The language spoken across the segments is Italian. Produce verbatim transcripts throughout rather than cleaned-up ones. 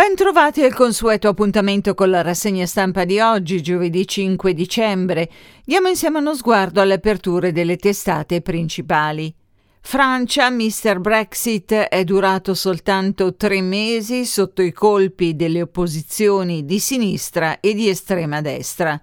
Bentrovati al consueto appuntamento con la rassegna stampa di oggi, giovedì cinque dicembre. Diamo insieme uno sguardo alle aperture delle testate principali. Francia, mister Brexit è durato soltanto tre mesi sotto i colpi delle opposizioni di sinistra e di estrema destra.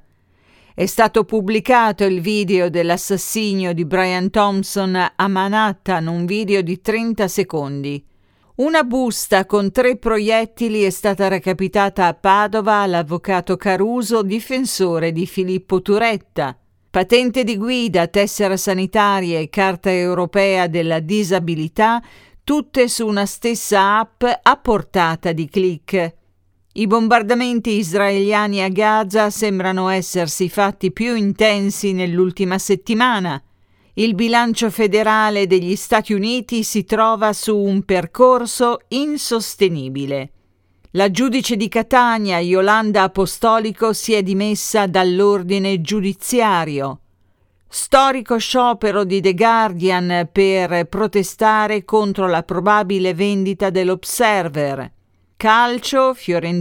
È stato pubblicato il video dell'assassinio di Brian Thompson a Manhattan, un video di trenta secondi. Una busta con tre proiettili è stata recapitata a Padova all'avvocato Caruso, difensore di Filippo Turetta. Patente di guida, tessera sanitaria e carta europea della disabilità, tutte su una stessa app a portata di click. I bombardamenti israeliani a Gaza sembrano essersi fatti più intensi nell'ultima settimana. Il bilancio federale degli Stati Uniti si trova su un percorso insostenibile. La giudice di Catania, Yolanda Apostolico, si è dimessa dall'ordine giudiziario. Storico sciopero di The Guardian per protestare contro la probabile vendita dell'Observer. Calcio,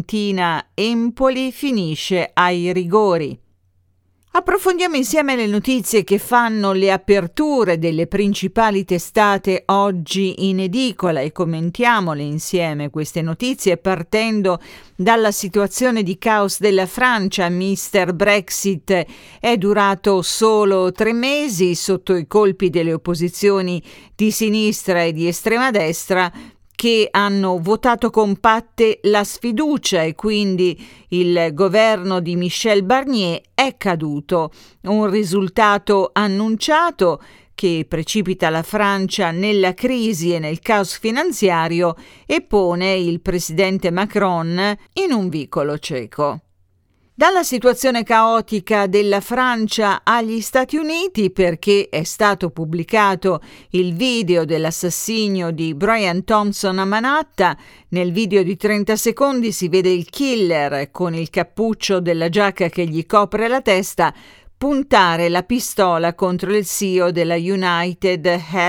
Fiorentina-Empoli finisce ai rigori. Approfondiamo insieme le notizie che fanno le aperture delle principali testate oggi in edicola e commentiamole insieme queste notizie partendo dalla situazione di caos della Francia. mister Brexit è durato solo tre mesi sotto i colpi delle opposizioni di sinistra e di estrema destra, che hanno votato compatte la sfiducia e quindi il governo di Michel Barnier è caduto. Un risultato annunciato che precipita la Francia nella crisi e nel caos finanziario e pone il presidente Macron in un vicolo cieco. Dalla situazione caotica della Francia agli Stati Uniti, perché è stato pubblicato il video dell'assassinio di Brian Thompson a Manhattan. Nel video di trenta secondi si vede il killer con il cappuccio della giacca che gli copre la testa puntare la pistola contro il C E O della United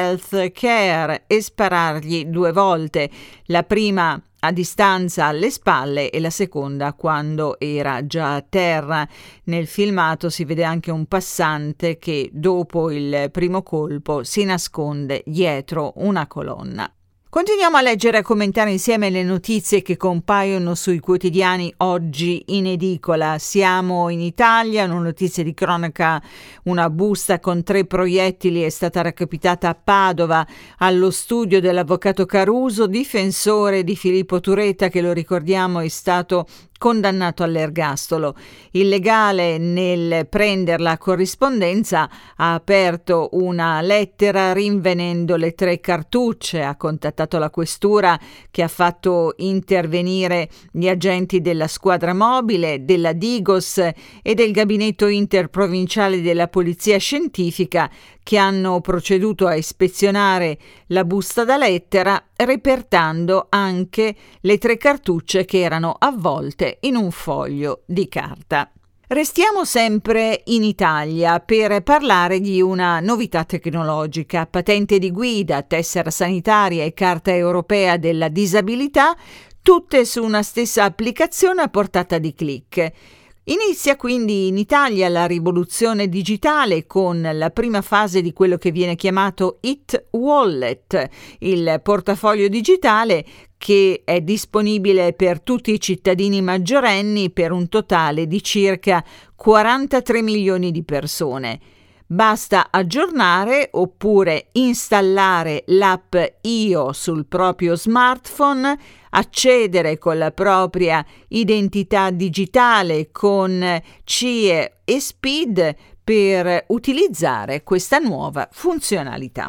Healthcare e sparargli due volte, la prima a distanza alle spalle e la seconda quando era già a terra. Nel filmato si vede anche un passante che dopo il primo colpo si nasconde dietro una colonna. Continuiamo a leggere e a commentare insieme le notizie che compaiono sui quotidiani oggi in edicola. Siamo in Italia, una notizia di cronaca: una busta con tre proiettili è stata recapitata a Padova allo studio dell'avvocato Caruso, difensore di Filippo Turetta, che lo ricordiamo è stato condannato all'ergastolo. Illegale nel prendere la corrispondenza, ha aperto una lettera rinvenendo le tre cartucce, ha contattato la questura che ha fatto intervenire gli agenti della squadra mobile, della Digos e del gabinetto interprovinciale della polizia scientifica, che hanno proceduto a ispezionare la busta da lettera, repertando anche le tre cartucce che erano avvolte in un foglio di carta. Restiamo sempre in Italia per parlare di una novità tecnologica: patente di guida, tessera sanitaria e carta europea della disabilità, tutte su una stessa applicazione a portata di click. Inizia quindi in Italia la rivoluzione digitale con la prima fase di quello che viene chiamato It Wallet, il portafoglio digitale che è disponibile per tutti i cittadini maggiorenni per un totale di circa quarantatré milioni di persone. Basta aggiornare oppure installare l'app Io sul proprio smartphone, accedere con la propria identità digitale con C I E e SPID per utilizzare questa nuova funzionalità.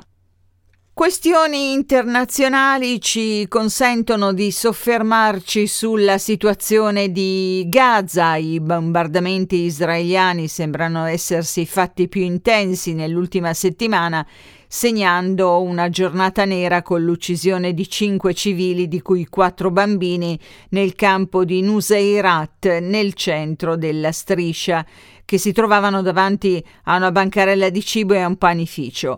Questioni internazionali ci consentono di soffermarci sulla situazione di Gaza. I bombardamenti israeliani sembrano essersi fatti più intensi nell'ultima settimana, segnando una giornata nera con l'uccisione di cinque civili, di cui quattro bambini, nel campo di Nuseirat, nel centro della striscia, che si trovavano davanti a una bancarella di cibo e a un panificio.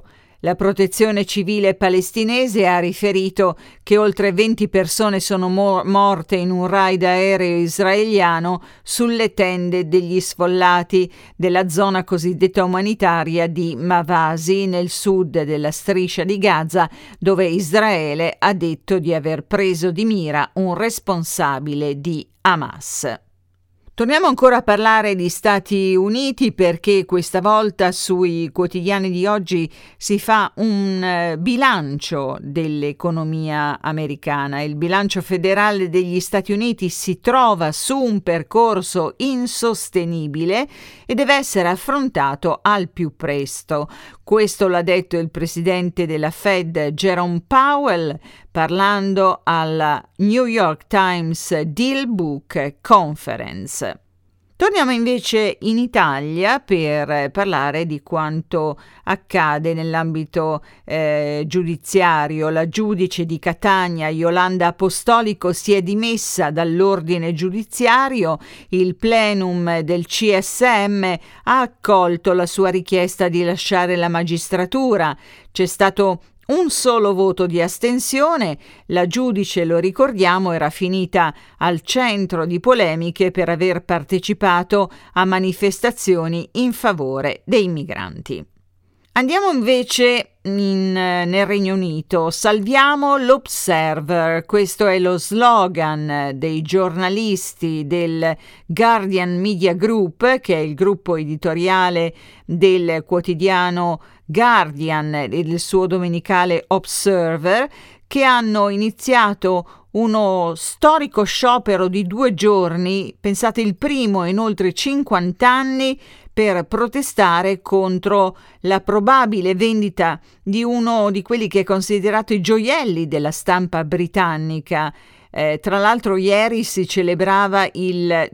La protezione civile palestinese ha riferito che oltre venti persone sono mo- morte in un raid aereo israeliano sulle tende degli sfollati della zona cosiddetta umanitaria di Mawasi, nel sud della striscia di Gaza, dove Israele ha detto di aver preso di mira un responsabile di Hamas. Torniamo ancora a parlare di Stati Uniti, perché questa volta sui quotidiani di oggi si fa un eh, bilancio dell'economia americana. Il bilancio federale degli Stati Uniti si trova su un percorso insostenibile e deve essere affrontato al più presto. Questo l'ha detto il presidente della Fed, Jerome Powell, parlando alla New York Times Deal Book Conference. Torniamo invece in Italia per parlare di quanto accade nell'ambito eh, giudiziario. La giudice di Catania, Iolanda Apostolico, si è dimessa dall'ordine giudiziario. Il plenum del C S M ha accolto la sua richiesta di lasciare la magistratura. C'è stato un solo voto di astensione. La giudice, lo ricordiamo, era finita al centro di polemiche per aver partecipato a manifestazioni in favore dei migranti. Andiamo invece in, nel Regno Unito. Salviamo l'Observer, questo è lo slogan dei giornalisti del Guardian Media Group, che è il gruppo editoriale del quotidiano Guardian e del suo domenicale Observer, che hanno iniziato uno storico sciopero di due giorni, pensate il primo in oltre cinquanta anni, per protestare contro la probabile vendita di uno di quelli che è considerato i gioielli della stampa britannica. Eh, tra l'altro ieri si celebrava il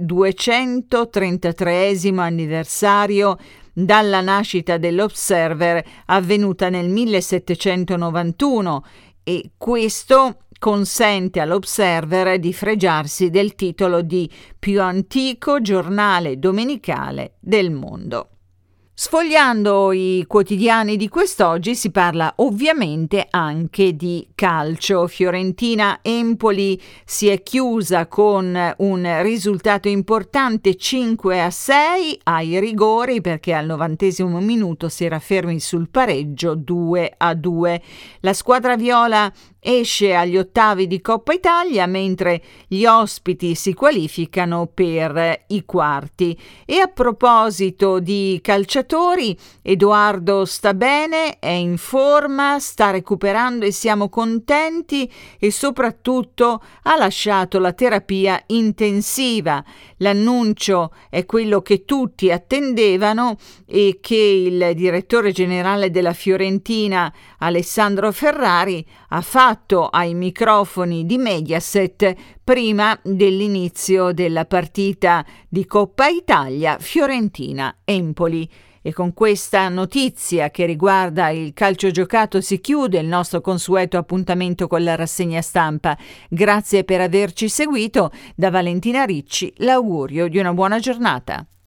duecentotrentatreesimo anniversario dalla nascita dell'Observer, avvenuta nel millesettecentonovantuno, e questo consente all'Observer di fregiarsi del titolo di più antico giornale domenicale del mondo. Sfogliando i quotidiani di quest'oggi si parla ovviamente anche di calcio. Fiorentina-Empoli si è chiusa con un risultato importante, cinque a sei ai rigori, perché al novantesimo minuto si era fermi sul pareggio due a due. La squadra viola esce agli ottavi di Coppa Italia, mentre gli ospiti si qualificano per i quarti. E a proposito di calciatori, Edoardo sta bene, è in forma, sta recuperando e siamo contenti, e soprattutto ha lasciato la terapia intensiva. L'annuncio è quello che tutti attendevano e che il direttore generale della Fiorentina, Alessandro Ferrari, ha fatto ai microfoni di Mediaset prima dell'inizio della partita di Coppa Italia Fiorentina-Empoli. E con questa notizia che riguarda il calcio giocato si chiude il nostro consueto appuntamento con la rassegna stampa. Grazie per averci seguito. Da Valentina Ricci l'augurio di una buona giornata.